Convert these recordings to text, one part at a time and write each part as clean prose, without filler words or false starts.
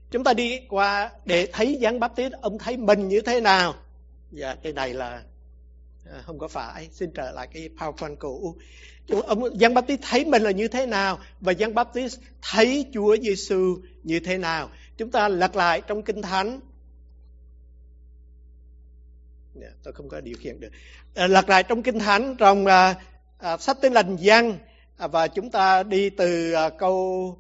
Chúng ta đi qua để thấy Giăng Báp-tít, ông thấy mình như thế nào? Dạ, cái này là không có phải. Xin trở lại cái PowerPoint cũ. Giăng Báp-tít thấy mình là như thế nào? Và Giăng Báp-tít thấy Chúa Giêsu như thế nào? Chúng ta lật lại trong Kinh Thánh. Tôi không có điều khiển được. Lật lại trong Kinh Thánh, trong sách Tin lành Giăng, và chúng ta đi từ câu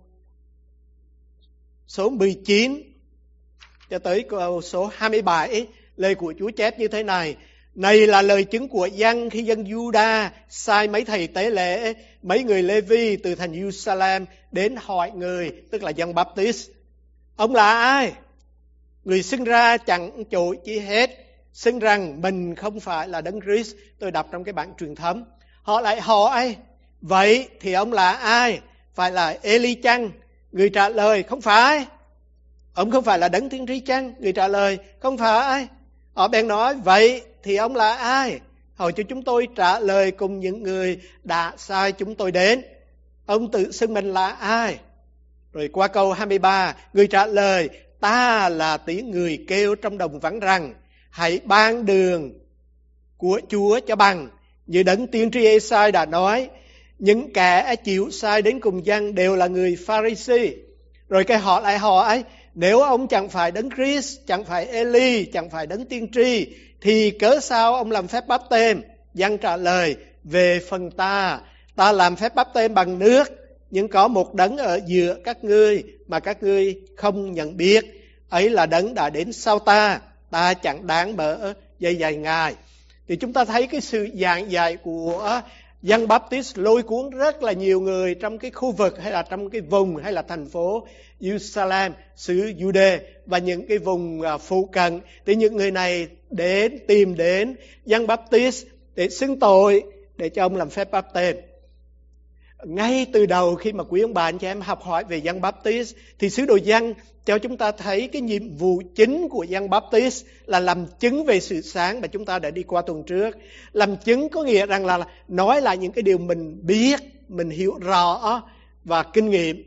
số 19 cho tới câu số 27. Lời của Chúa chép như thế này: này là lời chứng của Giăng khi dân Juda sai mấy thầy tế lễ, mấy người Lê-vi từ thành Jerusalem đến hỏi người, tức là Giăng Báp-tít: ông là ai? Người xưng ra chẳng chối chi hết, xưng rằng mình không phải là Đấng Christ. Tôi đọc trong cái bản truyền thống. Họ lại hỏi: vậy thì ông là ai? Phải là Eli chăng? Người trả lời: không phải. Ông không phải là Đấng Tiên Tri chăng? Người trả lời: không phải. Họ bèn nói: vậy thì ông là ai? Hầu cho chúng tôi trả lời cùng những người đã sai chúng tôi đến. Ông tự xưng mình là ai? Rồi qua câu 23, người trả lời: ta là tiếng người kêu trong đồng vắng rằng, hãy ban đường của Chúa cho bằng. Như Đấng Tiên Tri Ê-sai đã nói, những kẻ chịu sai đến cùng Giăng đều là người Pha-ri-si. Rồi cái họ lại hỏi: nếu ông chẳng phải Đấng Christ, chẳng phải Eli, chẳng phải Đấng Tiên Tri, thì cớ sao ông làm phép báp têm? Giăng trả lời: về phần ta làm phép báp têm bằng nước, nhưng có một Đấng ở giữa các ngươi mà các ngươi không nhận biết, ấy là Đấng đã đến sau ta chẳng đáng mở dây giày Ngài. Thì chúng ta thấy cái sự giảng dạy của Giăng Báp-tít lôi cuốn rất là nhiều người trong cái khu vực, hay là trong cái vùng, hay là thành phố Jerusalem, xứ Jude và những cái vùng phụ cận. Thì những người này tìm đến Giăng Báp-tít để xưng tội, để cho ông làm phép báp têm. Ngay từ đầu khi mà quý ông bà anh chị em học hỏi về Giăng Báp-tít, thì sứ đồ Giăng cho chúng ta thấy cái nhiệm vụ chính của Giăng Báp-tít là làm chứng về sự sáng mà chúng ta đã đi qua tuần trước. Làm chứng có nghĩa rằng là nói lại những cái điều mình biết, mình hiểu rõ và kinh nghiệm.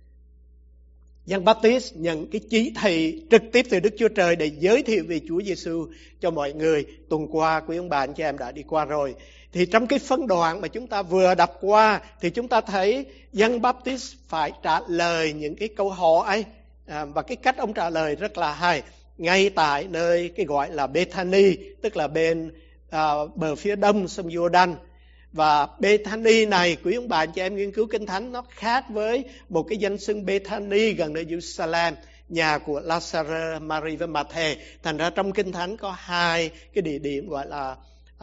Giăng Báp-tít nhận cái chỉ thị trực tiếp từ Đức Chúa Trời để giới thiệu về Chúa Giêsu cho mọi người. Tuần qua quý ông bà anh chị em đã đi qua rồi. Thì trong cái phân đoạn mà chúng ta vừa đọc qua thì chúng ta thấy Giăng Báp-tít phải trả lời những cái câu hỏi, và cái cách ông trả lời rất là hay. Ngay tại nơi cái gọi là Bethany, tức là bên bờ phía đông sông Giô-đanh. Và Bethany này, quý ông bà anh chị em nghiên cứu Kinh Thánh, nó khác với một cái danh xưng Bethany gần nơi Jerusalem, nhà của Lazarus, Mary và Matthew. Thành ra trong Kinh Thánh có hai cái địa điểm gọi là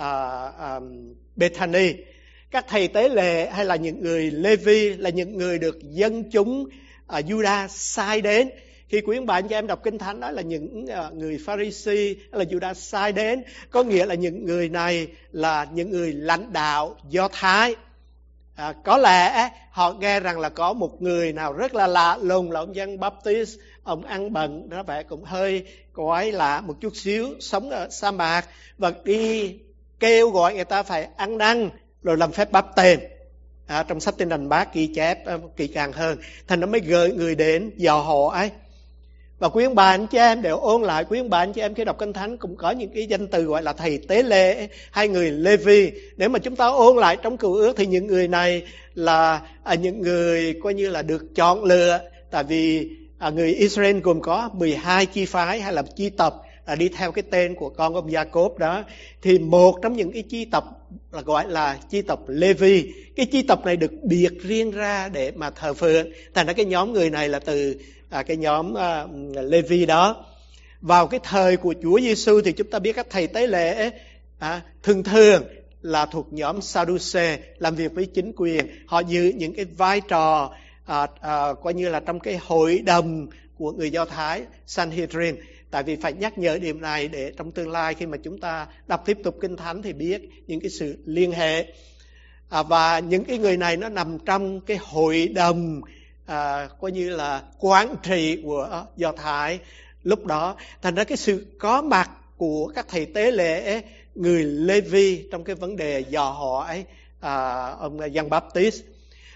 Bethany. Các thầy tế lễ hay là những người Lê-vi là những người được dân chúng Juda sai đến. Khi quý ông bà anh chị em đọc Kinh Thánh đó là những người Pha-ri-si là Juda sai đến, có nghĩa là những người này là những người lãnh đạo Do Thái. Có lẽ họ nghe rằng là có một người nào rất là lạ lùng là ông Giăng Báp-tít. Ông ăn bận, nó vẻ cũng hơi quái lạ một chút xíu, sống ở sa mạc và đi kêu gọi người ta phải ăn năn rồi làm phép báp têm. Trong sách Tin lành Mác ghi chép kỹ càng hơn. Thành nó mới gửi người đến dò họ ấy. Và quý ông bà anh chị em đều ôn lại, quý ông bà anh chị em khi đọc Kinh Thánh cũng có những cái danh từ gọi là thầy tế lễ hay người Lê-vi. Nếu mà chúng ta ôn lại trong Cựu Ước thì những người này là những người coi như là được chọn lựa. Tại vì người Israel gồm có 12 chi phái hay là chi tập đi theo cái tên của con ông Gia-cốp đó. Thì một trong những cái chi tập là gọi là chi tập Lê-vi. Cái chi tập này được biệt riêng ra để mà thờ phượng. Thành ra cái nhóm người này là từ cái nhóm Lê-vi đó. Vào cái thời của Chúa Giêsu thì chúng ta biết các thầy tế lễ thường thường là thuộc nhóm Sa-đu-xê, làm việc với chính quyền. Họ giữ những cái vai trò coi như là trong cái hội đồng của người Do Thái, Sanhedrin. Tại vì phải nhắc nhở điểm này để trong tương lai khi mà chúng ta đọc tiếp tục Kinh Thánh thì biết những cái sự liên hệ. Và những cái người này nó nằm trong cái hội đồng coi như là quản trị của Do Thái lúc đó. Thành ra cái sự có mặt của các thầy tế lễ, người Lê-vi trong cái vấn đề dò hỏi ông Giăng Báp-tít.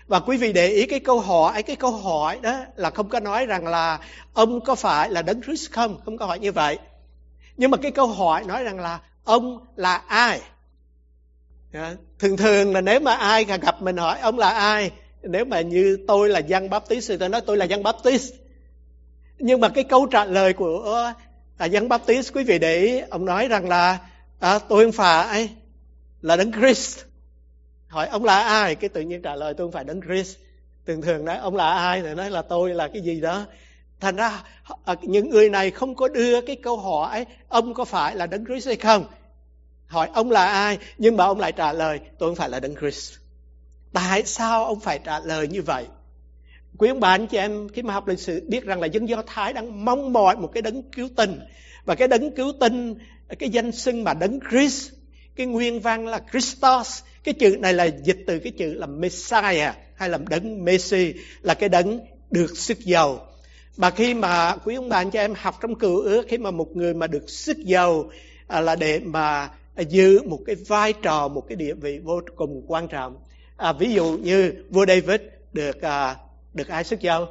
Và quý vị để ý cái câu hỏi đó là không có nói rằng là ông có phải là Đấng Christ không, không có hỏi như vậy. Nhưng mà cái câu hỏi nói rằng là ông là ai. Thường thường là nếu mà ai gặp mình hỏi ông là ai, nếu mà như tôi là Giăng Baptist thì tôi nói tôi là Giăng Baptist. Nhưng mà cái câu trả lời của Giăng Baptist, quý vị để ý, ông nói rằng là tôi không phải là Đấng Christ. Hỏi ông là ai, cái tự nhiên trả lời tôi không phải Đấng Christ. Thường thường nói ông là ai thì nói là tôi là cái gì đó. Thành ra những người này không có đưa cái câu hỏi ông có phải là Đấng Christ hay không. Hỏi ông là ai, nhưng mà ông lại trả lời tôi không phải là Đấng Christ. Tại sao ông phải trả lời như vậy? Quý ông bà anh chị em khi mà học lịch sử biết rằng là dân Do Thái đang mong mỏi một cái đấng cứu tinh. Và cái đấng cứu tinh, cái danh xưng mà Đấng Christ, cái nguyên văn là Christos. Cái chữ này là dịch từ cái chữ là Messiah hay là đấng Messi, là cái đấng được sức giàu. Và khi mà quý ông bà anh chị em học trong Cựu Ước, khi mà một người mà được sức giàu là để mà giữ một cái vai trò, một cái địa vị vô cùng quan trọng. Ví dụ như vua David được ai sức giàu?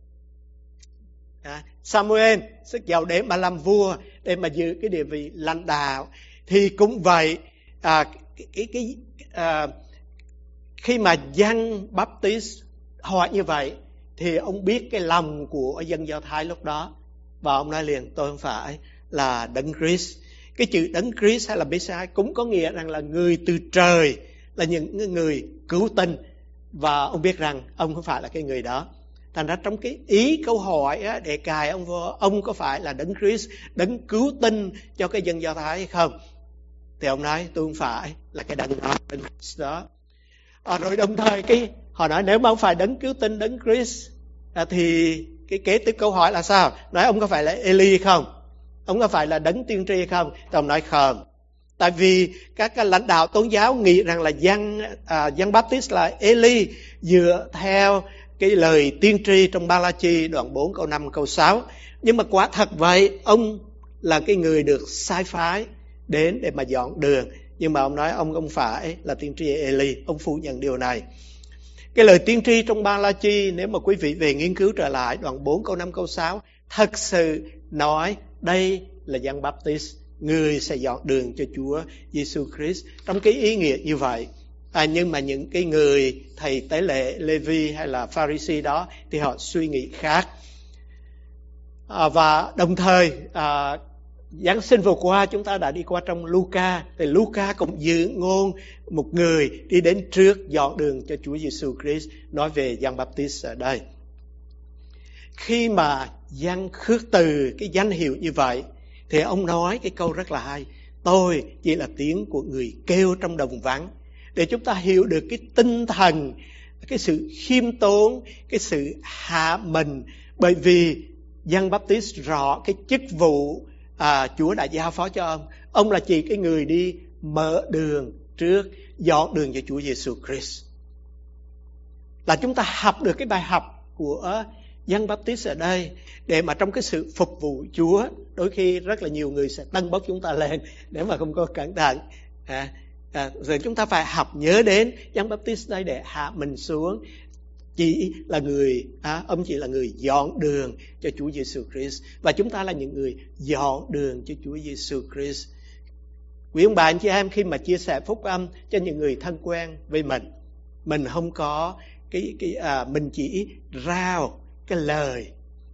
Samuel sức giàu để mà làm vua, để mà giữ cái địa vị lãnh đạo. Thì cũng vậy, khi mà Giăng Baptist hỏi như vậy thì ông biết cái lòng của dân Do Thái lúc đó, và ông nói liền tôi không phải là Đấng Christ. Cái chữ Đấng Christ hay là Messiah cũng có nghĩa rằng là người từ trời, là những người cứu tinh, và ông biết rằng ông không phải là cái người đó. Thành ra trong cái ý câu hỏi để cài ông vô, ông có phải là Đấng Christ, đấng cứu tinh cho cái dân Do Thái hay không, thì ông nói tôi không phải là cái đấng Christ đó. Rồi đồng thời họ nói nếu mà ông phải đấng cứu tinh, đấng Christ, thì cái kế tiếp câu hỏi là sao? Nói ông có phải là Eli không? Ông có phải là đấng tiên tri không? Thì ông nói không. Tại vì các lãnh đạo tôn giáo nghĩ rằng là Giăng Baptist là Eli, dựa theo cái lời tiên tri trong Ba-la-chi đoạn 4 câu 5 câu 6. Nhưng mà quả thật vậy, ông là cái người được sai phái đến để mà dọn đường. Nhưng mà ông nói ông không phải là tiên tri Eli, ông phủ nhận điều này. Cái lời tiên tri trong Ba-la-chi, nếu mà quý vị về nghiên cứu trở lại đoạn 4 câu 5 câu 6, thật sự nói đây là Giăng Baptist, người sẽ dọn đường cho Chúa Giêsu Christ, trong cái ý nghĩa như vậy. Nhưng mà những cái người thầy tế lễ Lê-vi hay là Pha-ri-si đó thì họ suy nghĩ khác. Và đồng thời Giáng sinh vừa qua chúng ta đã đi qua trong Luca, thì Luca cũng giữ ngôn một người đi đến trước dọn đường cho Chúa Giêsu Christ, nói về Giăng Baptist ở đây. Khi mà Giăng khước từ cái danh hiệu như vậy thì ông nói cái câu rất là hay: tôi chỉ là tiếng của người kêu trong đồng vắng. Để chúng ta hiểu được cái tinh thần, cái sự khiêm tốn, cái sự hạ mình. Bởi vì Giăng Baptist rõ cái chức vụ Chúa đã giao phó cho ông. Ông là chỉ cái người đi mở đường trước, dọn đường cho Chúa Giêsu Christ. Là chúng ta học được cái bài học của Giăng Baptist ở đây, để mà trong cái sự phục vụ Chúa, đôi khi rất là nhiều người sẽ tâng bốc chúng ta lên nếu mà không có cẩn thận. Rồi chúng ta phải học nhớ đến Giăng Baptist đây để hạ mình xuống. Chỉ là người, ông chỉ là người dọn đường cho Chúa Giêsu Christ, và chúng ta là những người dọn đường cho Chúa Giêsu Christ. Quý ông bà anh chị em, khi mà chia sẻ phúc âm cho những người thân quen với mình không có mình chỉ rao cái lời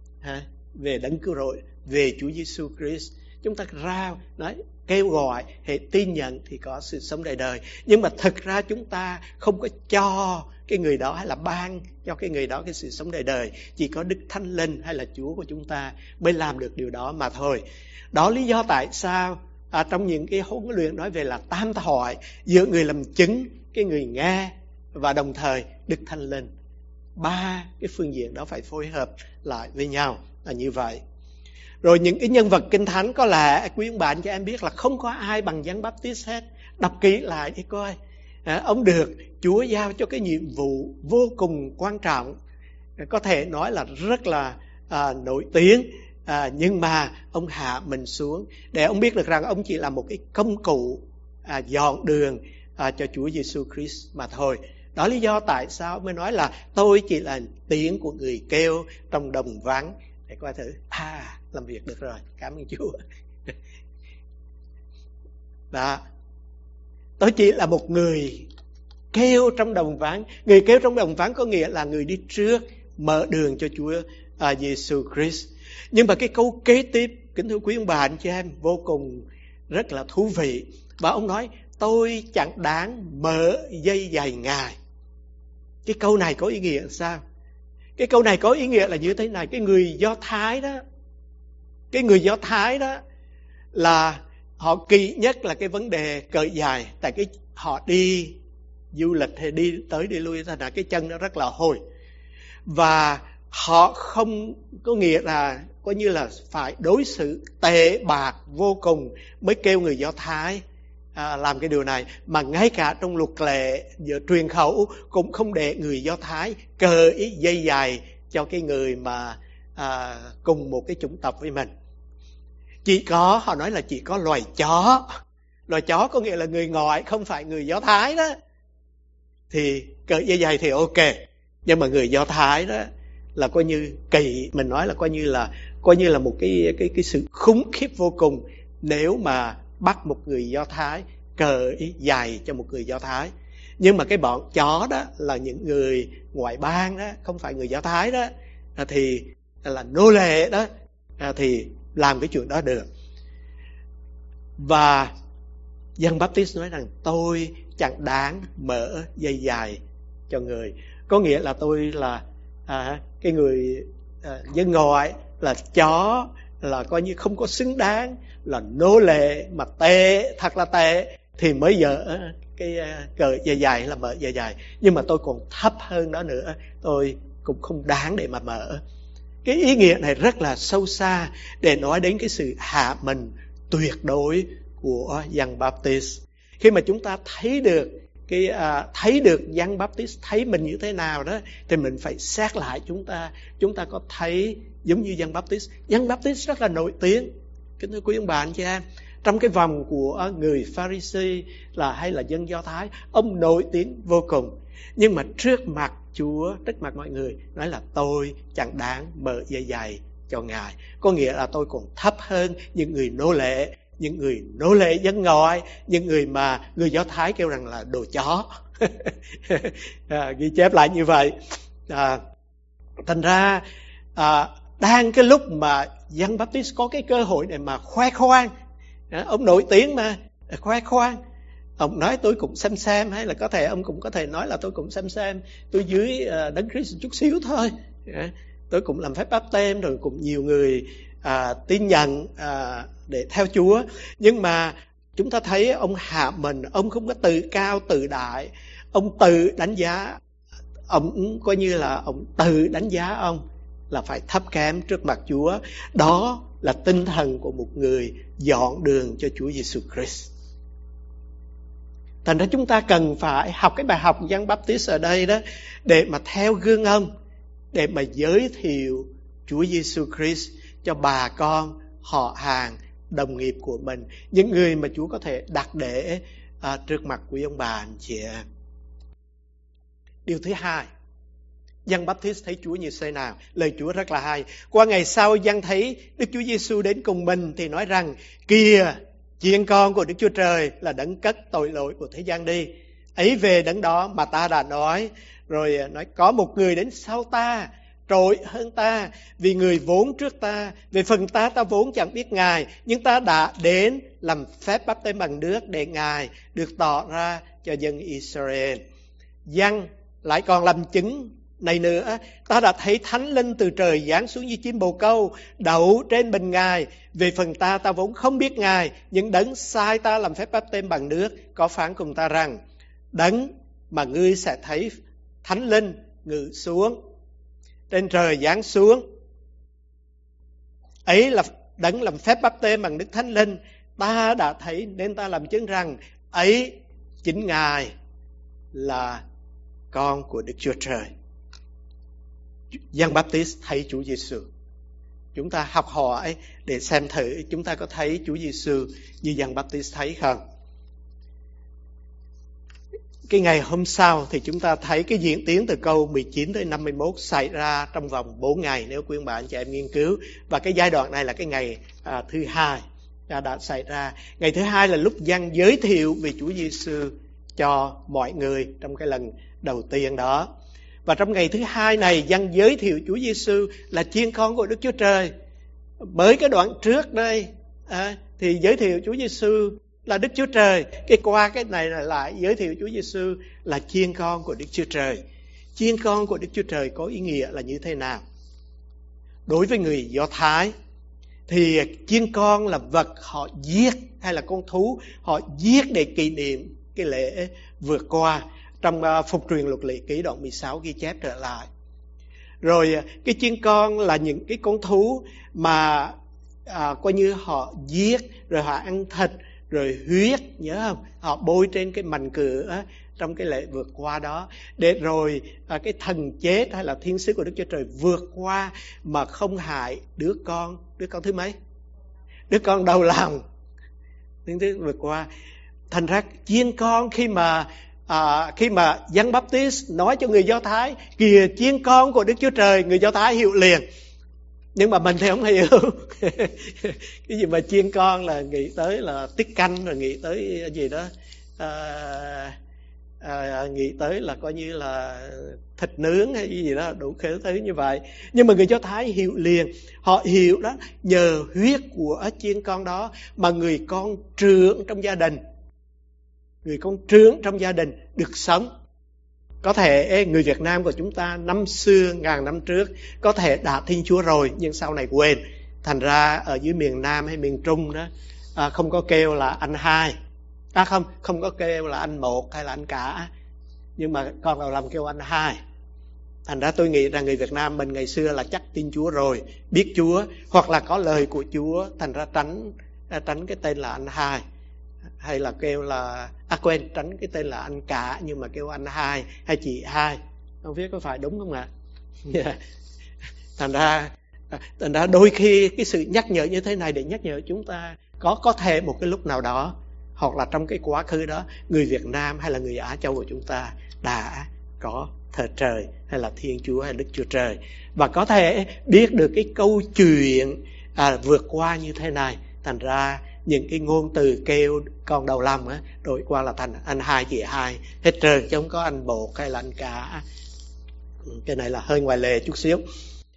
về đấng cứu rỗi, về Chúa Giêsu Christ. Chúng ta rao nói kêu gọi, hệ tin nhận thì có sự sống đời đời. Nhưng mà thực ra chúng ta không có cho cái người đó, hay là ban cho cái người đó cái sự sống đời đời. Chỉ có Đức Thánh Linh hay là Chúa của chúng ta mới làm được điều đó mà thôi. Đó lý do tại sao trong những cái huấn luyện nói về là tam thoại giữa người làm chứng, cái người nghe và đồng thời Đức Thánh Linh. Ba cái phương diện đó phải phối hợp lại với nhau là như vậy. Rồi những cái nhân vật Kinh Thánh có lẽ quý ông bà anh chị em biết là không có ai bằng Giăng Baptist hết. Đọc kỹ lại đi coi. Ông được Chúa giao cho cái nhiệm vụ vô cùng quan trọng, có thể nói là rất là nổi tiếng, nhưng mà ông hạ mình xuống để ông biết được rằng ông chỉ là một cái công cụ dọn đường cho Chúa Giêsu Christ mà thôi. Đó lý do tại sao mới nói là tôi chỉ là tiếng của người kêu trong đồng vắng. Để coi thử. Làm việc được rồi. Cảm ơn Chúa. Đó. Tôi chỉ là một người kêu trong đồng vắng. Người kêu trong đồng vắng có nghĩa là người đi trước, mở đường cho Chúa Giêsu Christ. Nhưng mà cái câu kế tiếp, kính thưa quý ông bà anh chị em, vô cùng rất là thú vị. Và ông nói, tôi chẳng đáng mở dây giày Ngài. Cái câu này có ý nghĩa là sao? Cái câu này có ý nghĩa là như thế này. Cái người Do Thái đó là họ kỵ nhất là cái vấn đề cởi giày. Tại họ đi du lịch hay đi tới đi lui, thành ra cái chân nó rất là hôi. Và họ không có nghĩa là coi như là phải đối xử tệ bạc vô cùng mới kêu người Do Thái làm cái điều này. Mà ngay cả trong luật lệ giữa truyền khẩu cũng không để người Do Thái cởi dây giày cho cái người mà cùng một cái chủng tộc với mình. Họ nói là chỉ có loài chó. Loài chó có nghĩa là người ngoại, không phải người Do Thái đó, thì cởi dây giày thì ok. Nhưng mà người Do Thái đó là coi như kỳ, mình nói là coi như là một cái sự khủng khiếp vô cùng nếu mà bắt một người Do Thái cởi giày cho một người Do Thái. Nhưng mà cái bọn chó đó là những người ngoại bang đó, không phải người Do Thái đó, thì là nô lệ đó, thì làm cái chuyện đó được. Và Giăng Baptist nói rằng tôi chẳng đáng mở dây giày cho người. Có nghĩa là tôi là cái người dân ngoại, là chó, là coi như không có xứng đáng, là nô lệ mà tệ, thật là tệ, thì mới dở cái cởi dây giày, là mở dây giày. Nhưng mà tôi còn thấp hơn đó nữa, tôi cũng không đáng để mà mở. Cái ý nghĩa này rất là sâu xa để nói đến cái sự hạ mình tuyệt đối của Giăng Baptist. Khi mà chúng ta thấy được thấy được Giăng Baptist thấy mình như thế nào đó, thì mình phải xét lại chúng ta có thấy giống như Giăng Baptist. Giăng Baptist rất là nổi tiếng, kính thưa quý ông bà anh chị em, trong cái vòng của người Pharisee hay là dân Do Thái, ông nổi tiếng vô cùng. Nhưng mà trước mặt Chúa, trước mặt mọi người, nói là tôi chẳng đáng mở dây giày cho Ngài. Có nghĩa là tôi còn thấp hơn những người nô lệ dân ngoại, những người mà người Do Thái kêu rằng là đồ chó. Ghi chép lại như vậy. Thành ra đang cái lúc mà Giăng Baptist có cái cơ hội để mà khoe khoang, ông nổi tiếng mà, khoe khoang, ông nói tôi cũng xem, hay là có thể ông cũng có thể nói là tôi cũng xem, tôi dưới Đấng Christ chút xíu thôi, tôi cũng làm phép báp têm, rồi cũng nhiều người tin nhận để theo Chúa. Nhưng mà chúng ta thấy ông hạ mình, ông không có tự cao tự đại, ông tự đánh giá, ông coi như là ông tự đánh giá ông là phải thấp kém trước mặt Chúa. Đó là tinh thần của một người dọn đường cho Chúa Giêsu Christ. Thành ra chúng ta cần phải học cái bài học Giăng Baptist ở đây đó, để mà theo gương ông, để mà giới thiệu Chúa Giêsu Christ cho bà con, họ hàng, đồng nghiệp của mình, những người mà Chúa có thể đặt để trước mặt quý ông bà anh chị em. Điều thứ hai, Giăng Baptist thấy Chúa như thế nào? Lời Chúa rất là hay. Qua ngày sau, Giăng thấy Đức Chúa Giêsu đến cùng mình thì nói rằng: kìa, chiên con của Đức Chúa Trời là đấng cất tội lỗi của thế gian đi. Ấy về đấng đó mà ta đã nói. Rồi nói có một người đến sau ta, trội hơn ta, vì người vốn trước ta. Về phần ta vốn chẳng biết Ngài, nhưng ta đã đến làm phép báp têm bằng nước để Ngài được tỏ ra cho dân Israel. Giăng lại còn làm chứng này nữa: ta đã thấy Thánh Linh từ trời giáng xuống như chim bồ câu, đậu trên mình Ngài. Về phần ta vốn không biết Ngài, nhưng đấng sai ta làm phép báp têm bằng nước có phán cùng ta rằng: đấng mà ngươi sẽ thấy Thánh Linh ngự xuống trên trời giáng xuống, ấy là đấng làm phép báp têm bằng Đức Thánh Linh. Ta đã thấy nên ta làm chứng rằng ấy chính Ngài là con của Đức Chúa Trời. Giăng Baptist thấy Chúa Giêsu. Chúng ta học hỏi để xem thử chúng ta có thấy Chúa Giêsu như Giăng Baptist thấy không. cái ngày hôm sau thì chúng ta thấy cái diễn tiến từ câu 19 tới 51 xảy ra trong vòng 4 ngày nếu quý ông bà anh chị em nghiên cứu. Và cái giai đoạn này là cái ngày thứ hai đã xảy ra. Ngày thứ hai là lúc Giăng giới thiệu về Chúa Giêsu cho mọi người trong cái lần đầu tiên đó. Và trong ngày thứ hai này, Giăng giới thiệu Chúa Giêsu là chiên con của Đức Chúa Trời. Bởi cái đoạn trước đây thì giới thiệu Chúa Giêsu là Đức Chúa Trời. Qua cái này là lại giới thiệu Chúa Giêsu là chiên con của Đức Chúa Trời. Chiên con của Đức Chúa Trời có ý nghĩa là như thế nào? Đối với người Do Thái thì chiên con là vật họ giết, hay là con thú họ giết để kỷ niệm cái lễ vượt qua. Trong Phục truyền luật lệ ký đoạn 16 ghi chép trở lại. Rồi cái chiên con là những cái con thú mà coi như họ giết, rồi họ ăn thịt, rồi huyết, nhớ không? Họ bôi trên cái mành cửa trong cái lễ vượt qua đó, để rồi cái thần chết hay là thiên sứ của Đức Chúa Trời vượt qua mà không hại đứa con thứ mấy? Đứa con đầu lòng. Thiên sứ vượt qua. Thành ra chiên con khi mà Giăng Baptist nói cho người Do Thái kìa chiên con của Đức Chúa Trời, người Do Thái hiểu liền. Nhưng mà mình thì không hiểu. Cái gì mà chiên con là nghĩ tới là tiết canh, rồi nghĩ tới gì đó, nghĩ tới là coi như là thịt nướng hay gì đó, đủ thứ như vậy. Nhưng mà người Do Thái hiểu liền. Họ hiểu đó, nhờ huyết của chiên con đó mà người con trưởng trong gia đình được sống. Có thể người Việt Nam của chúng ta năm xưa, ngàn năm trước có thể đã Thiên Chúa rồi, nhưng sau này quên. Thành ra ở dưới miền Nam hay miền Trung đó không có kêu là anh hai, không có kêu là anh một hay là anh cả, nhưng mà con đầu lòng kêu anh hai. Thành ra tôi nghĩ rằng người Việt Nam mình ngày xưa là chắc tin Chúa rồi, biết Chúa, hoặc là có lời của Chúa, thành ra tránh cái tên là anh hai, hay là kêu là tránh cái tên là anh cả nhưng mà kêu anh hai hay chị hai. Không biết có phải đúng không ạ? Thành ra đôi khi cái sự nhắc nhở như thế này để nhắc nhở chúng ta có thể một cái lúc nào đó, hoặc là trong cái quá khứ đó, người Việt Nam hay là người Á Châu của chúng ta đã có thờ trời hay là Thiên Chúa hay Đức Chúa Trời, và có thể biết được cái câu chuyện vượt qua như thế này. Thành ra những cái ngôn từ kêu con đầu lòng đổi qua là thành anh hai chị hai hết trơn, chứ không có anh một hay là anh cả. Cái này là hơi ngoài lề chút xíu.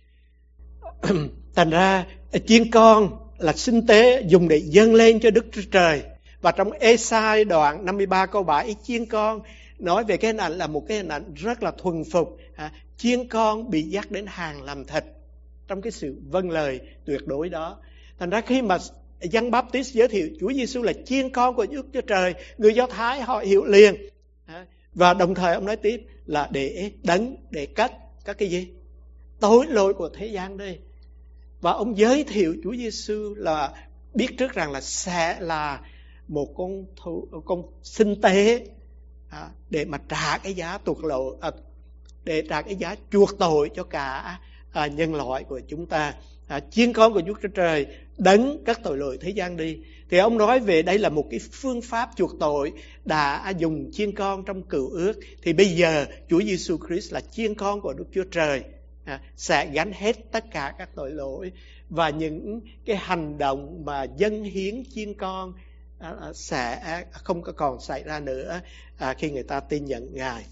Thành ra chiên con là sinh tế dùng để dâng lên cho Đức Chúa Trời. Và trong Ê-sai đoạn 53 câu 7, chiên con nói về cái hình ảnh là một cái hình ảnh rất là thuần phục. Chiên con bị dắt đến hàng làm thịt trong cái sự vâng lời tuyệt đối đó. Thành ra khi mà Giăng Baptist giới thiệu Chúa Giêsu là chiên con của Đức Chúa Trời, người Do Thái họ hiểu liền. Và đồng thời ông nói tiếp là để cất các cái gì? Tội lỗi của thế gian đây. Và ông giới thiệu Chúa Giêsu là biết trước rằng là sẽ là một con sinh tế để mà trả cái giá để trả cái giá chuộc tội cho cả nhân loại của chúng ta. Chiên con của Chúa Chúa Trời đấng các tội lỗi thế gian đi. Thì ông nói về đây là một cái phương pháp chuộc tội đã dùng chiên con trong cựu ước. Thì bây giờ Chúa Giêsu Christ là chiên con của Đức Chúa Trời, sẽ gánh hết tất cả các tội lỗi. Và những cái hành động mà dâng hiến chiên con sẽ không còn xảy ra nữa khi người ta tin nhận Ngài.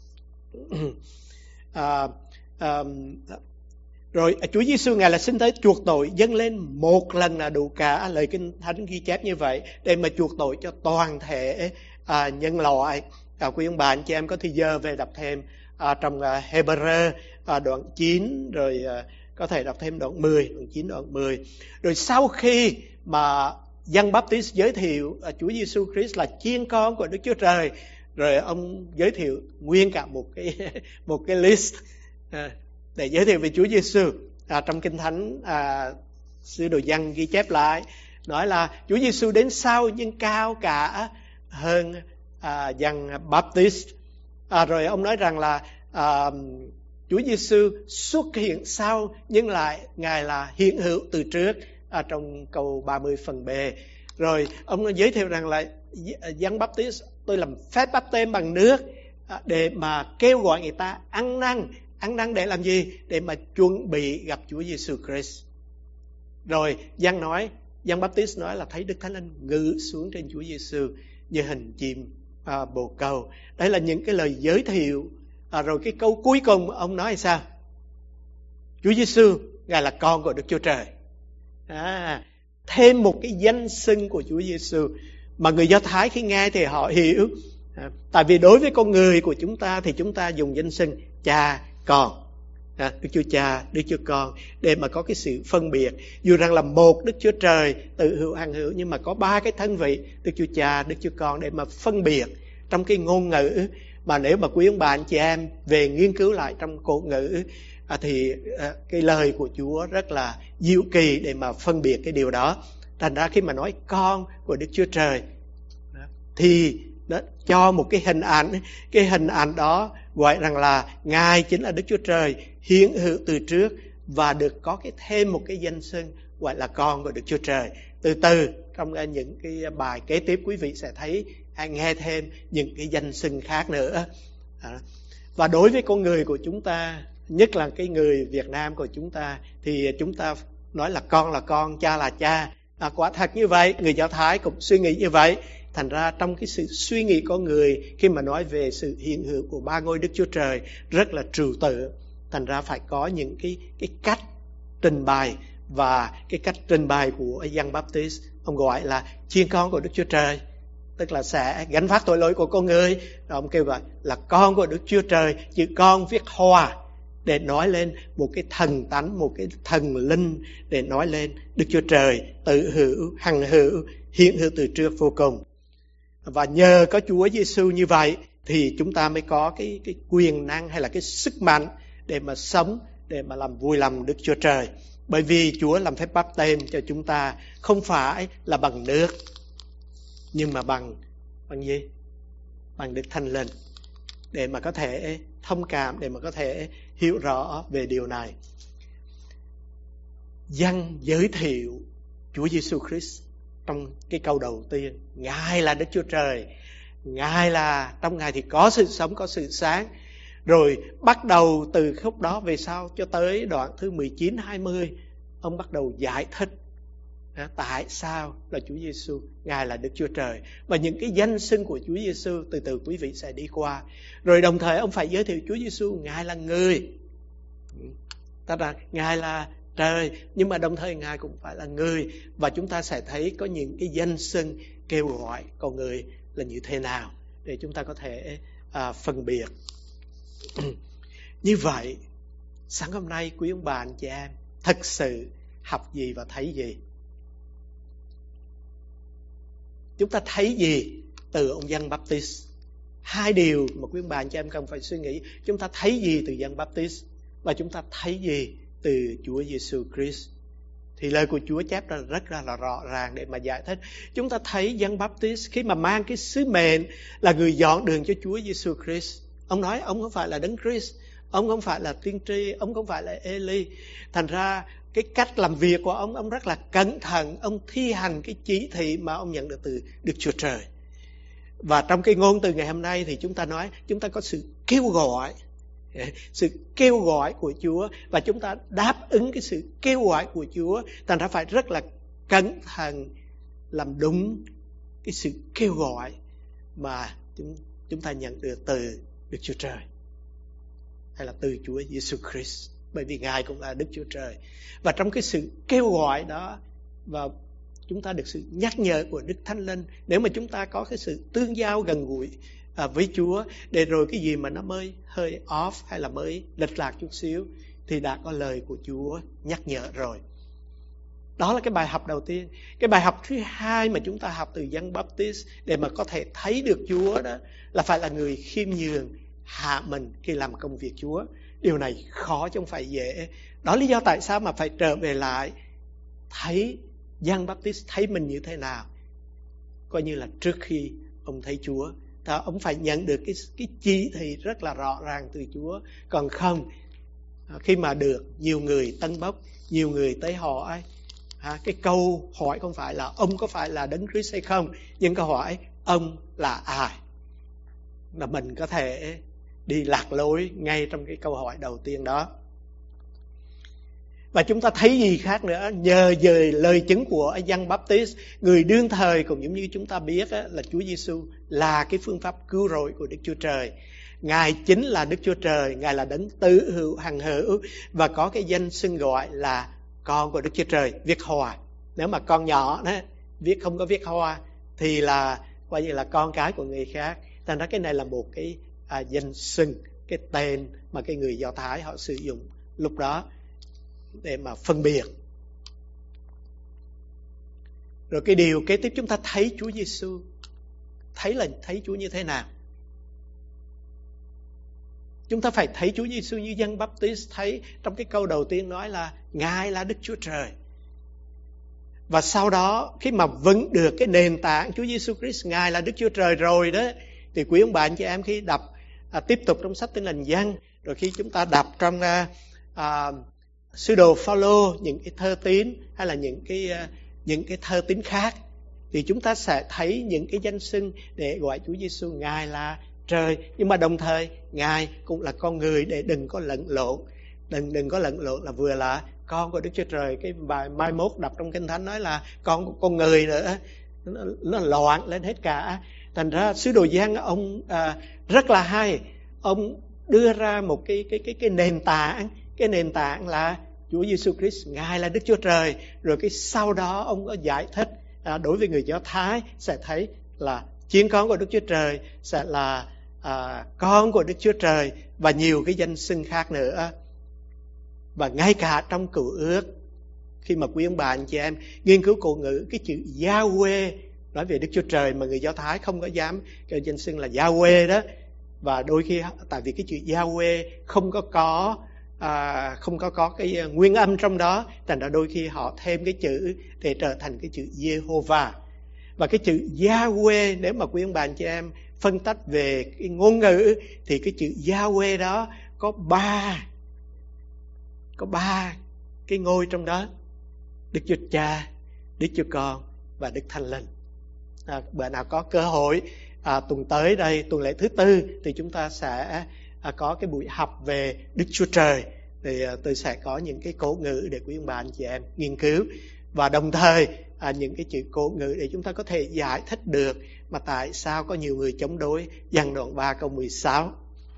Rồi Chúa Giêsu Ngài là sinh tới chuộc tội, dâng lên một lần là đủ cả. Lời Kinh Thánh ghi chép như vậy, để mà chuộc tội cho toàn thể nhân loại. Quý ông bà anh chị em có thời giờ về đọc thêm trong Hebrew đoạn 9, rồi có thể đọc thêm đoạn 10, đoạn 9, đoạn 10. Rồi sau khi mà Giăng Baptist giới thiệu Chúa Giêsu Christ là chiên con của Đức Chúa Trời, rồi ông giới thiệu nguyên cả một cái list để giới thiệu về Chúa Giêsu. Trong Kinh Thánh sứ đồ Giăng ghi chép lại, nói là Chúa Giêsu đến sau nhưng cao cả hơn Giăng Baptist. Rồi ông nói rằng là Chúa Giêsu xuất hiện sau nhưng lại Ngài là hiện hữu từ trước, trong câu 30 phần B. Rồi ông giới thiệu rằng là Giăng Baptist tôi làm phép báp têm bằng nước, để mà kêu gọi người ta ăn năn để làm gì? Để mà chuẩn bị gặp Chúa Giêsu Christ. Rồi Giăng Baptist nói là thấy Đức Thánh Linh ngự xuống trên Chúa Giêsu như hình chim bồ câu. Đây là những cái lời giới thiệu. Rồi cái câu cuối cùng ông nói là sao? Chúa Giêsu, Ngài là con của Đức Chúa Trời. Thêm một cái danh xưng của Chúa Giêsu mà người Do Thái khi nghe thì họ hiểu. Tại vì đối với con người của chúng ta thì chúng ta dùng danh xưng cha, con, Đức Chúa Cha, Đức Chúa Con, để mà có cái sự phân biệt. Dù rằng là một Đức Chúa Trời tự hữu hằng hữu, nhưng mà có ba cái thân vị, Đức Chúa Cha, Đức Chúa Con, để mà phân biệt trong cái ngôn ngữ. Mà nếu mà quý ông bà anh chị em về nghiên cứu lại trong cổ ngữ thì cái lời của Chúa rất là diệu kỳ để mà phân biệt cái điều đó. Thành ra khi mà nói con của Đức Chúa Trời thì đó cho một cái hình ảnh đó gọi rằng là Ngài chính là Đức Chúa Trời hiện hữu từ trước, và được có thêm một cái danh xưng gọi là con của Đức Chúa Trời. Từ từ trong những cái bài kế tiếp quý vị sẽ thấy nghe thêm những cái danh xưng khác nữa. Và đối với con người của chúng ta, nhất là cái người Việt Nam của chúng ta, thì chúng ta nói là con, cha là cha. Quả thật như vậy, người Do Thái cũng suy nghĩ như vậy. Thành ra trong cái sự suy nghĩ của người khi mà nói về sự hiện hữu của ba ngôi Đức Chúa Trời rất là trừu tượng. Thành ra phải có những cái cách trình bày. Và cái cách trình bày của Giăng Baptist, ông gọi là chiên con của Đức Chúa Trời, tức là sẽ gánh vác tội lỗi của con người. Rồi ông kêu gọi là con của Đức Chúa Trời, chữ con viết hòa để nói lên một cái thần tánh, một cái thần linh, để nói lên Đức Chúa Trời tự hữu, hằng hữu, hiện hữu từ trước vô cùng. Và nhờ có Chúa Giêsu như vậy thì chúng ta mới có cái quyền năng hay là cái sức mạnh để mà sống, để mà làm vui lòng Đức Chúa Trời. Bởi vì Chúa làm phép báp têm cho chúng ta không phải là bằng nước, nhưng mà bằng gì? Bằng Đức Thánh Linh, để mà có thể thông cảm, để mà có thể hiểu rõ về điều này. Giăng giới thiệu Chúa Giêsu Christ trong cái câu đầu tiên: Ngài là Đức Chúa Trời, Ngài là, trong Ngài thì có sự sống, có sự sáng. Rồi bắt đầu từ khúc đó về sau cho tới đoạn thứ 19-20, ông bắt đầu giải thích tại sao là Chúa Giêsu, Ngài là Đức Chúa Trời, và những cái danh xưng của Chúa Giêsu từ từ quý vị sẽ đi qua. Rồi đồng thời ông phải giới thiệu Chúa Giêsu, Ngài là người, tức là Ngài là trời, nhưng mà đồng thời Ngài cũng phải là người. Và chúng ta sẽ thấy có những cái danh xưng kêu gọi con người là như thế nào để chúng ta có thể phân biệt. Như vậy, sáng hôm nay quý ông bà anh chị em thật sự học gì và thấy gì? Chúng ta thấy gì từ ông Giăng Baptist? Hai điều mà quý ông bà anh chị em cần phải suy nghĩ. Chúng ta thấy gì từ Giăng Baptist và chúng ta thấy gì từ Chúa Giêsu Christ? Thì lời của Chúa chép ra rất là rõ ràng để mà giải thích. Chúng ta thấy Giăng Baptist khi mà mang cái sứ mệnh là người dọn đường cho Chúa Giêsu Christ. Ông nói ông không phải là Đấng Christ, ông không phải là tiên tri, ông không phải là Eli. Thành ra cái cách làm việc của ông rất là cẩn thận. Ông thi hành cái chỉ thị mà ông nhận được từ Đức Chúa Trời. Và trong cái ngôn từ ngày hôm nay thì chúng ta nói chúng ta có sự kêu gọi của Chúa, và chúng ta đáp ứng cái sự kêu gọi của Chúa. Thành ra phải rất là cẩn thận làm đúng cái sự kêu gọi mà chúng ta nhận được từ Đức Chúa Trời, hay là từ Chúa Giêsu Christ, bởi vì Ngài cũng là Đức Chúa Trời. Và trong cái sự kêu gọi đó, và chúng ta được sự nhắc nhở của Đức Thánh Linh. Nếu mà chúng ta có cái sự tương giao gần gũi với Chúa, để rồi cái gì mà nó mới hơi off hay là mới lệch lạc chút xíu thì đã có lời của Chúa nhắc nhở rồi. Đó là cái bài học đầu tiên. Cái bài học thứ hai mà chúng ta học từ Giăng Baptist để mà có thể thấy được Chúa đó là phải là người khiêm nhường, hạ mình khi làm công việc Chúa. Điều này khó chứ không phải dễ. Đó là lý do tại sao mà phải trở về lại thấy Giăng Baptist thấy mình như thế nào, coi như là trước khi ông thấy Chúa. Ông phải nhận được cái chỉ thị rất là rõ ràng từ Chúa. Còn không, khi mà được nhiều người tân bốc, nhiều người tới hỏi, cái câu hỏi không phải là ông có phải là Đấng Christ hay không, nhưng câu hỏi ông là ai. là mình có thể đi lạc lối ngay trong cái câu hỏi đầu tiên đó. Và chúng ta thấy gì khác nữa, nhờ về lời chứng của Giăng Baptist, người đương thời cũng giống như chúng ta biết là Chúa Giêsu là cái phương pháp cứu rỗi của Đức Chúa Trời. Ngài chính là Đức Chúa Trời, Ngài là đấng tứ hữu hằng hữu và có cái danh xưng gọi là con của Đức Chúa Trời, viết Hoa. Nếu mà con nhỏ đó viết không có viết Hoa thì là coi như là con cái của người khác. Thành ra cái này là một cái danh xưng, cái tên mà cái người Do Thái họ sử dụng lúc đó để mà phân biệt. Rồi cái điều kế tiếp chúng ta thấy Chúa Giêsu, thấy Chúa như thế nào? Chúng ta phải thấy Chúa Giêsu như Giăng Baptist thấy trong cái câu đầu tiên nói là Ngài là Đức Chúa Trời. Và sau đó khi mà vững được cái nền tảng Chúa Giêsu Christ Ngài là Đức Chúa Trời rồi đó, thì quý ông bà anh chị em khi đọc tiếp tục trong sách Tin Lành Giăng, rồi khi chúng ta đọc trong sứ đồ Phaolô, những cái thơ tín hay là những cái thơ tín khác, thì chúng ta sẽ thấy những cái danh xưng để gọi Chúa Giêsu Ngài là Trời, nhưng mà đồng thời Ngài cũng là con người, để đừng có lẫn lộn. Đừng có lẫn lộn là vừa là con của Đức Chúa Trời, cái bài mai mốt đọc trong Kinh Thánh nói là con của con người nữa, nó loạn lên hết cả. Thành ra sứ đồ Giăng ông rất là hay, ông đưa ra một cái nền tảng. Cái nền tảng là Chúa Giêsu Christ Ngài là Đức Chúa Trời. Rồi cái sau đó ông có giải thích đối với người Do Thái sẽ thấy là chiên con của Đức Chúa Trời sẽ là con của Đức Chúa Trời và nhiều cái danh xưng khác nữa. Và ngay cả trong Cựu Ước, khi mà quý ông bà anh chị em nghiên cứu cổ ngữ, cái chữ Yahweh nói về Đức Chúa Trời mà người Do Thái không có dám cái danh xưng là Yahweh đó. Và đôi khi tại vì cái chữ Yahweh không có cái nguyên âm trong đó, thành ra đôi khi họ thêm cái chữ để trở thành cái chữ Jehovah. Và cái chữ Yahweh, nếu mà quý ông bà anh chị em phân tách về cái ngôn ngữ, thì cái chữ Yahweh đó có ba cái ngôi trong đó: Đức Chúa Cha, Đức Chúa Con và Đức Thánh Linh. Bữa nào có cơ hội tuần tới đây, tuần lễ thứ tư, thì chúng ta sẽ có cái buổi học về Đức Chúa Trời. Thì tôi sẽ có những cái cổ ngữ để quý ông bà anh chị em nghiên cứu, và đồng thời những cái chữ cổ ngữ để chúng ta có thể giải thích được mà tại sao có nhiều người chống đối Giăng đoạn 3 câu 16.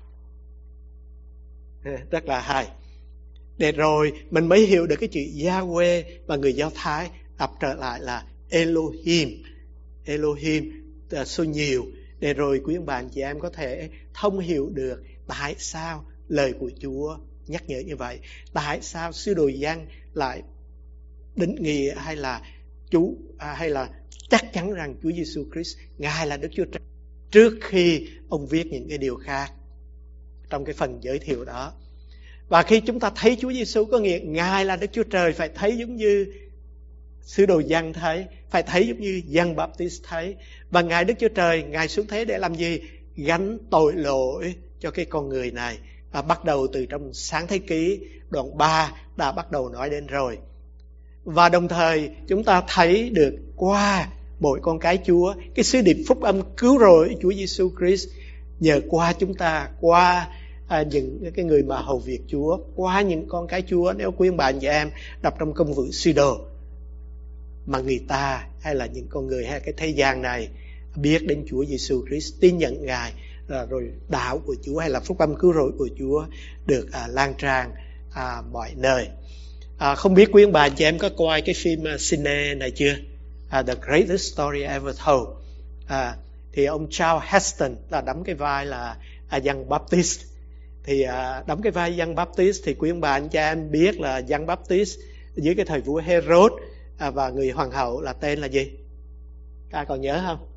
Rất là hay. Để rồi mình mới hiểu được cái chữ Yahweh mà người Do Thái đọc trở lại là Elohim. Elohim số nhiều. Để rồi quý ông bà anh chị em có thể thông hiểu được tại sao lời của Chúa nhắc nhở như vậy. Tại sao sứ đồ Giăng lại định nghĩa hay là chắc chắn rằng Chúa Giêsu Christ Ngài là Đức Chúa Trời trước khi ông viết những cái điều khác trong cái phần giới thiệu đó. Và khi chúng ta thấy Chúa Giêsu có nghĩa Ngài là Đức Chúa Trời, phải thấy giống như sứ đồ Giăng thấy, phải thấy giống như Giăng Baptist thấy. Và Ngài Đức Chúa Trời, Ngài xuống thế để làm gì? Gánh tội lỗi cho cái con người này. Bắt đầu từ trong Sáng Thế Ký đoạn 3 đã bắt đầu nói đến rồi. Và đồng thời chúng ta thấy được qua mỗi con cái Chúa, cái sứ điệp phúc âm cứu rỗi Chúa Giêsu Christ nhờ qua chúng ta, qua những cái người mà hầu việc Chúa, qua những con cái Chúa. Nếu quý ông bà anh chị em đọc trong Công vụ Sứ Đồ mà người ta hay là những con người hay cái thế gian này biết đến Chúa Giêsu Christ, tin nhận Ngài, rồi đạo của Chúa hay là phúc âm cứu rỗi của Chúa được lan tràn mọi nơi. Không biết quý ông bà anh chị em có coi cái phim cine này chưa? The Greatest Story Ever Told. Thì ông Charles Heston là đóng cái vai là Giăng Baptist. Thì đóng cái vai Giăng Baptist thì quý ông bà anh chị em biết là Giăng Baptist dưới cái thời vua Herod và người hoàng hậu là tên là gì? Ai còn nhớ không?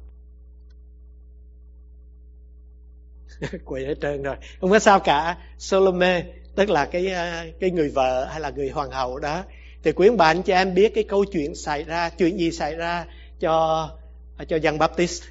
Quên hết trơn rồi, không có sao cả. Salome, tức là cái người vợ hay là người hoàng hậu đó. Thì quý ông bà anh chị em biết cái câu chuyện gì xảy ra cho Giăng Baptist?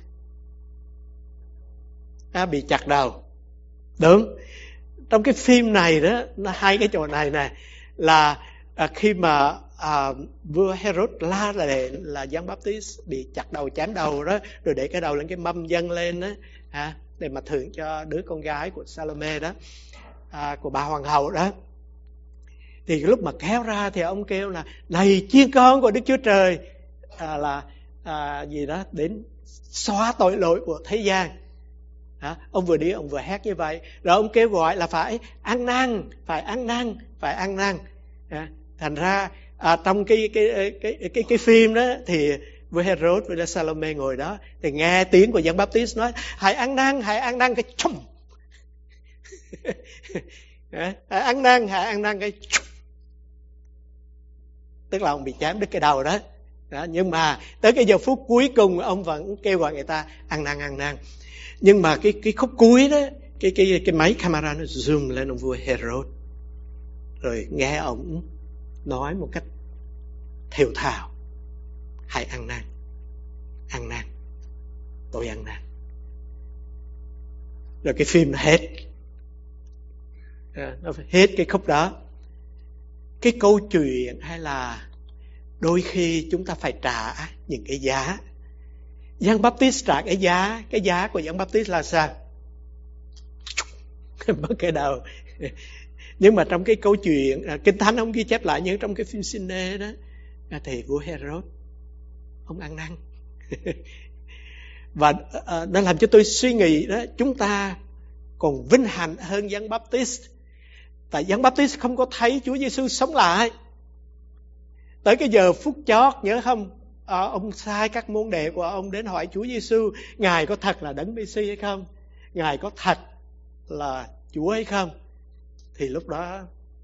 Bị chặt đầu. Đúng. Trong cái phim này đó, nó hay cái chỗ này nè, là khi mà vua Herod la là Giăng Baptist bị chặt đầu, chém đầu đó, rồi để cái đầu lên cái mâm dâng lên đó, để mà thưởng cho đứa con gái của Salome đó, của bà hoàng hậu đó. Thì lúc mà kéo ra thì ông kêu là: này chiên con của Đức Chúa Trời, gì đó đến xóa tội lỗi của thế gian. Ông vừa đi ông vừa hét như vậy, rồi ông kêu gọi là phải ăn năn, phải ăn năn, phải ăn năn. Thành ra trong cái phim đó thì với Herod với Salome ngồi đó thì nghe tiếng của Giăng Baptist nói: hãy ăn năn, cái chum. Hãy ăn năn cái chum. Tức là ông bị chém đứt cái đầu đó. Nhưng mà tới cái giờ phút cuối cùng ông vẫn kêu gọi người ta ăn năn. Nhưng mà cái khúc cuối đó, cái máy camera nó zoom lên ông vua Herod, rồi nghe ông nói một cách thều thào: hãy ăn năn, tôi ăn năn. Rồi cái phim nó hết, nó hết cái khúc đó. Cái câu chuyện hay là đôi khi chúng ta phải trả những cái giá. Giăng Baptist trả cái giá của Giăng Baptist là sao? Mất cái đầu. Nhưng mà trong cái câu chuyện Kinh Thánh ông ghi chép lại, như trong cái phim cine đó, thì vua Herod ông ăn năn. Và nó làm cho tôi suy nghĩ đó, chúng ta còn vinh hạnh hơn Giăng Baptist. Tại Giăng Baptist không có thấy Chúa Giêsu sống lại. Tới cái giờ phút chót, nhớ không, ông sai các môn đệ của ông đến hỏi Chúa Giêsu: Ngài có thật là Đấng Messi hay không? Ngài có thật là Chúa hay không? Thì lúc đó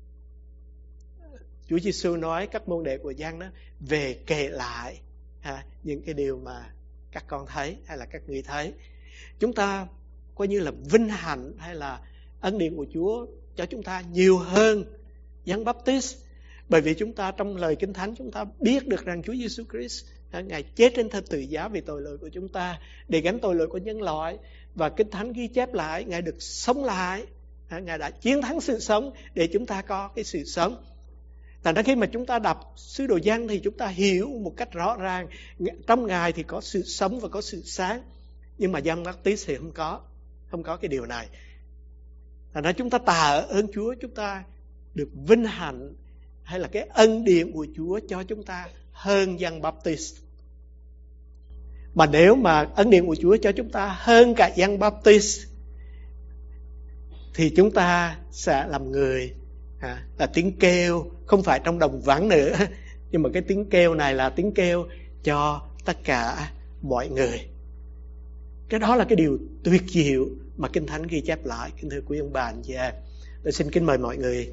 Chúa Giêsu nói các môn đệ của Giăng đó: về kể lại những cái điều mà các con thấy hay là các ngươi thấy. Chúng ta coi như là vinh hạnh hay là ân điển của Chúa cho chúng ta nhiều hơn Giăng Baptist. Bởi vì chúng ta trong lời Kinh Thánh chúng ta biết được rằng Chúa Giêsu Christ Ngài chết trên thập tự giá vì tội lỗi của chúng ta, để gánh tội lỗi của nhân loại. Và Kinh Thánh ghi chép lại Ngài được sống lại, Ngài đã chiến thắng sự sống để chúng ta có cái sự sống. Thành ra khi mà chúng ta đọc sứ đồ Giăng thì chúng ta hiểu một cách rõ ràng trong Ngài thì có sự sống và có sự sáng. Nhưng mà Giăng Baptist thì không có cái điều này. Thành ra chúng ta tạ ơn Chúa, chúng ta được vinh hạnh hay là cái ân điển của Chúa cho chúng ta hơn Giăng Baptist. Mà nếu mà ân điển của Chúa cho chúng ta hơn cả Giăng Baptist thì chúng ta sẽ làm người là tiếng kêu, không phải trong đồng vắng nữa, nhưng mà cái tiếng kêu này là tiếng kêu cho tất cả mọi người. Cái đó là cái điều tuyệt diệu mà Kinh Thánh ghi chép lại. Kính thưa quý ông bà anh chị em, tôi xin kính mời mọi người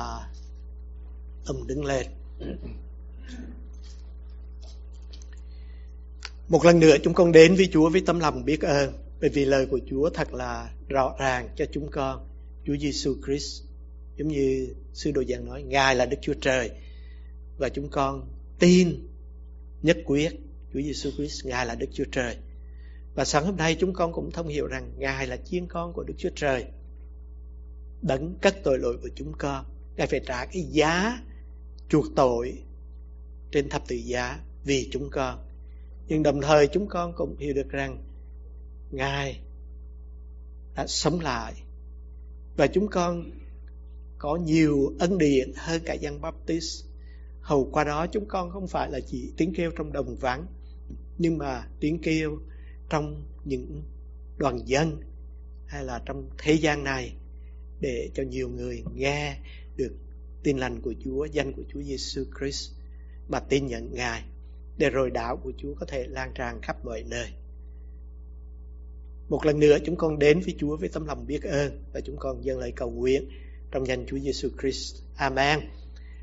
đứng lên. Một lần nữa chúng con đến với Chúa với tấm lòng biết ơn, bởi vì lời của Chúa thật là rõ ràng cho chúng con. Chúa Giêsu Christ, giống như sứ đồ Giăng nói, Ngài là Đức Chúa Trời, và chúng con tin nhất quyết Chúa Giêsu Christ Ngài là Đức Chúa Trời. Và sáng hôm nay chúng con cũng thông hiểu rằng Ngài là chiên con của Đức Chúa Trời, đấng cất tội lỗi của chúng con. Ngài phải trả cái giá chuộc tội trên thập tự giá vì chúng con. Nhưng đồng thời chúng con cũng hiểu được rằng Ngài đã sống lại, và chúng con có nhiều ân điển hơn cả Giăng Baptist. Hầu qua đó chúng con không phải là chỉ tiếng kêu trong đồng vắng, nhưng mà tiếng kêu trong những đoàn dân hay là trong thế gian này, để cho nhiều người nghe được tin lành của Chúa, danh của Chúa Giêsu Christ, mà tin nhận Ngài, để rồi đạo của Chúa có thể lan tràn khắp mọi nơi. Một lần nữa chúng con đến với Chúa với tấm lòng biết ơn, và chúng con dâng lời cầu nguyện trong danh Chúa Giêsu Christ. Amen.